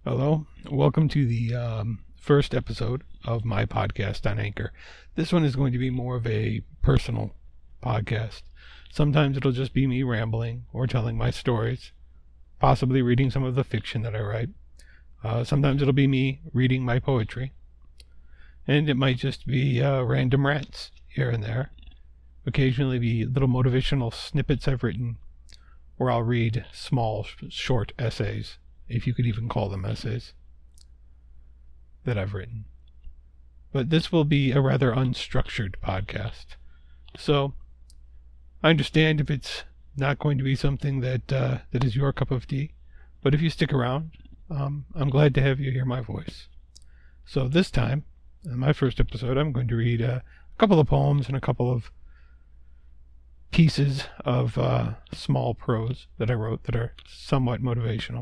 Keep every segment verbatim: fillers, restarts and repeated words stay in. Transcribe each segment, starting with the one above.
Hello, welcome to the um, first episode of my podcast on Anchor. This one is going to be more of a personal podcast. Sometimes it'll just be me rambling or telling my stories, possibly reading some of the fiction that I write. Uh, sometimes it'll be me reading my poetry, and it might just be uh, random rants here and there. Occasionally be little motivational snippets I've written, or I'll read small, short essays, if you could even call them essays, that I've written. But this will be a rather unstructured podcast. So, I understand if it's not going to be something that uh, that is your cup of tea, but if you stick around, um, I'm glad to have you hear my voice. So this time, in my first episode, I'm going to read uh, a couple of poems and a couple of pieces of uh, small prose that I wrote that are somewhat motivational.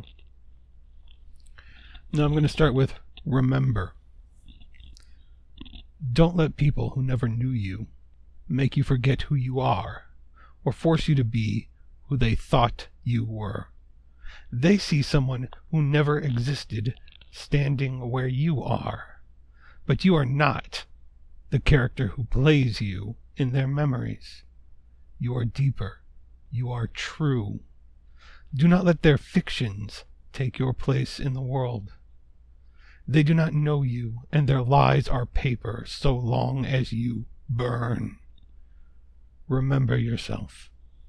Now I'm going to start with remember. Don't let people who never knew you make you forget who you are, or force you to be who they thought you were. They see someone who never existed standing where you are, but you are not the character who plays you in their memories. You are deeper. You are true. Do not let their fictions take your place in the world. They do not know you, and their lies are paper so long as you burn. Remember yourself.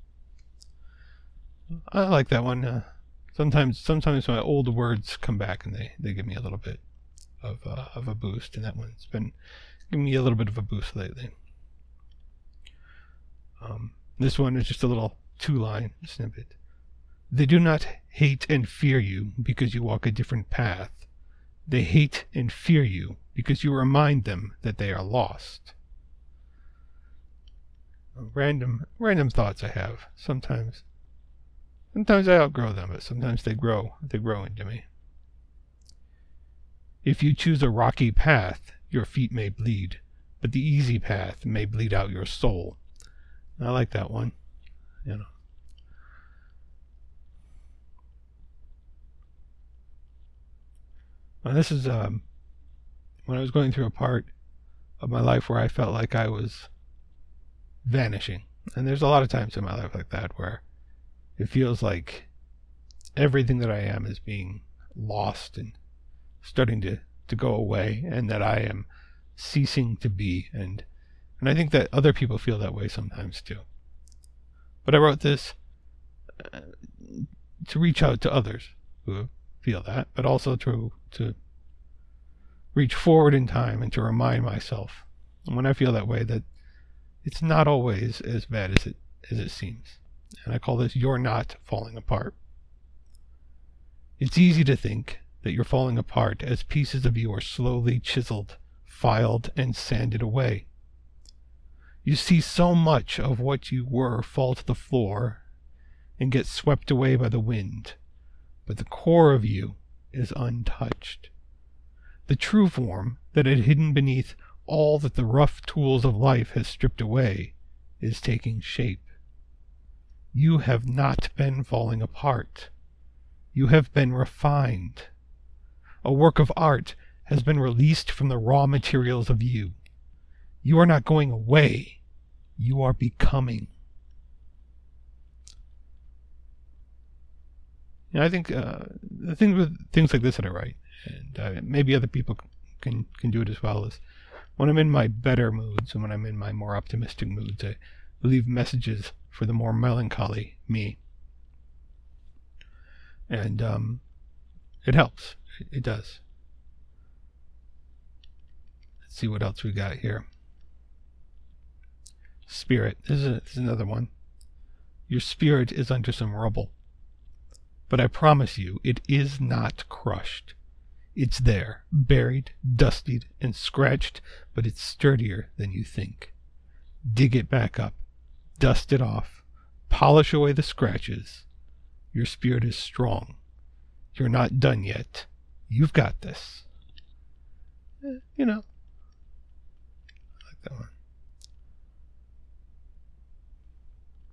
I like that one. Uh, sometimes sometimes my old words come back and they, they give me a little bit of, uh, of a boost, and that one's been giving me a little bit of a boost lately. Um, this one is just a little two-line snippet. They do not hate and fear you because you walk a different path. They hate and fear you because you remind them that they are lost. Random, random thoughts I have. Sometimes, sometimes I outgrow them, but sometimes they grow. They grow into me. If you choose a rocky path, your feet may bleed, but the easy path may bleed out your soul. I like that one. You know. Now this is um, when I was going through a part of my life where I felt like I was vanishing. And there's a lot of times in my life like that where it feels like everything that I am is being lost and starting to, to go away, and that I am ceasing to be. And, and I think that other people feel that way sometimes too. But I wrote this uh, to reach out to others who feel that, but also to to reach forward in time and to remind myself, when I feel that way, that it's not always as bad as it as it seems. And I call this "You're Not Falling Apart." It's easy to think that you're falling apart as pieces of you are slowly chiseled, filed, and sanded away. You see so much of what you were fall to the floor and get swept away by the wind, but the core of you is untouched. The true form that had hidden beneath all that the rough tools of life has stripped away is taking shape. You have not been falling apart. You have been refined. A work of art has been released from the raw materials of you. You are not going away. You are becoming. And I think uh, the thing with things like this that I write, and uh, maybe other people can can do it as well, is when I'm in my better moods and when I'm in my more optimistic moods, I leave messages for the more melancholy me. And um, it helps. It, it does. Let's see what else we got here. Spirit. This is, a, this is another one. Your spirit is under some rubble. But I promise you, it is not crushed. It's there, buried, dusted, and scratched, but it's sturdier than you think. Dig it back up, dust it off, polish away the scratches. Your spirit is strong. You're not done yet. You've got this. Eh, you know, I like that one.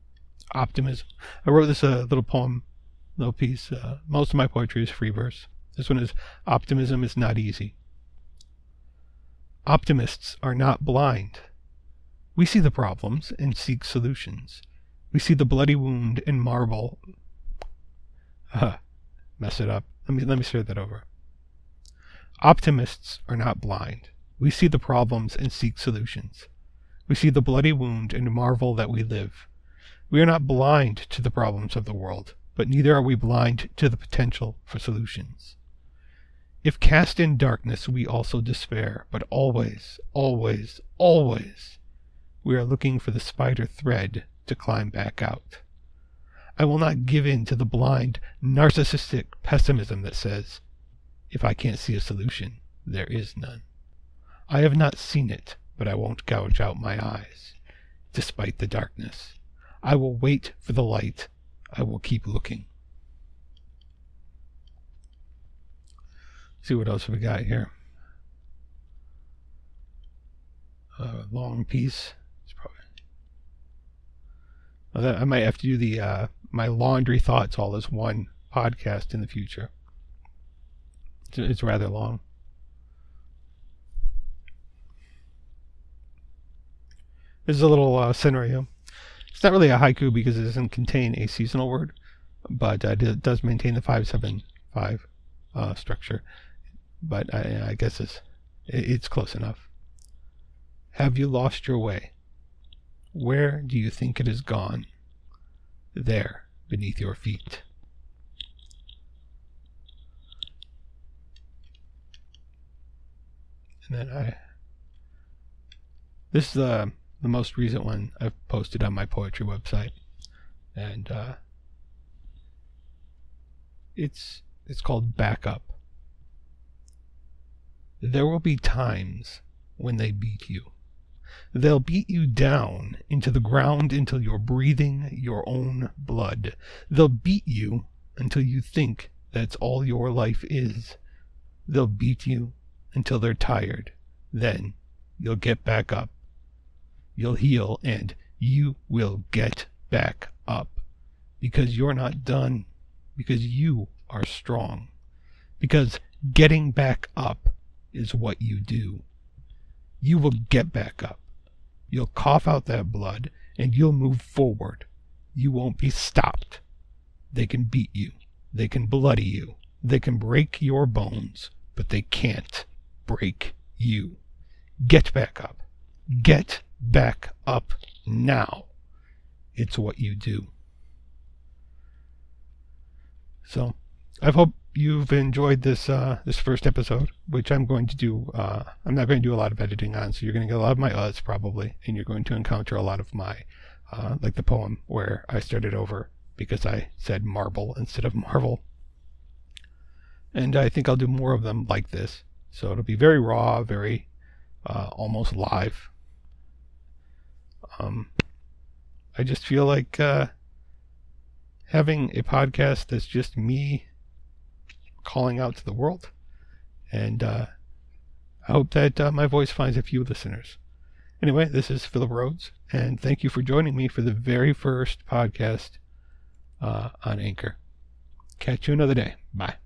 Optimism. I wrote this uh, little poem, little piece. Uh, most of my poetry is free verse. This one is optimism is not easy. Optimists are not blind. We see the problems and seek solutions. We see the bloody wound and marvel. Uh, mess it up. Let me let me start that over. Optimists are not blind. We see the problems and seek solutions. We see the bloody wound and marvel that we live. We are not blind to the problems of the world, but neither are we blind to the potential for solutions. If cast in darkness, we also despair, but always, always, always, we are looking for the spider thread to climb back out. I will not give in to the blind, narcissistic pessimism that says, if I can't see a solution, there is none. I have not seen it, but I won't gouge out my eyes, despite the darkness. I will wait for the light. I will keep looking. See what else we got here. A long piece. It's probably. Well, that, I might have to do the uh, my laundry thoughts all as one podcast in the future. It's, it's rather long. This is a little uh, scenario. It's not really a haiku because it doesn't contain a seasonal word, but uh, it does maintain the five seven five uh, structure. But I, I guess it's, it's close enough. Have you lost your way? Where do you think it has gone? There, beneath your feet. And then I... This is the, the most recent one I've posted on my poetry website. And uh, it's it's called Backup. There will be times when they beat you. They'll beat you down into the ground until you're breathing your own blood. They'll beat you until you think that's all your life is. They'll beat you until they're tired. Then you'll get back up. You'll heal and you will get back up. Because you're not done. Because you are strong. Because getting back up is what you do. You will get back up. You'll cough out that blood and you'll move forward. You won't be stopped. They can beat you. They can bloody you. They can break your bones, but they can't break you. Get back up. Get back up now. It's what you do. So, I hope you've enjoyed this uh, this first episode, which I'm going to do. Uh, I'm not going to do a lot of editing on, so you're going to get a lot of my uhs probably, and you're going to encounter a lot of my, uh, like the poem where I started over because I said marble instead of marvel. And I think I'll do more of them like this. So it'll be very raw, very uh, almost live. Um, I just feel like uh, having a podcast that's just me calling out to the world, and uh, I hope that uh, my voice finds a few listeners. Anyway, this is Philip Rhodes, and thank you for joining me for the very first podcast uh, on Anchor. Catch you another day. Bye.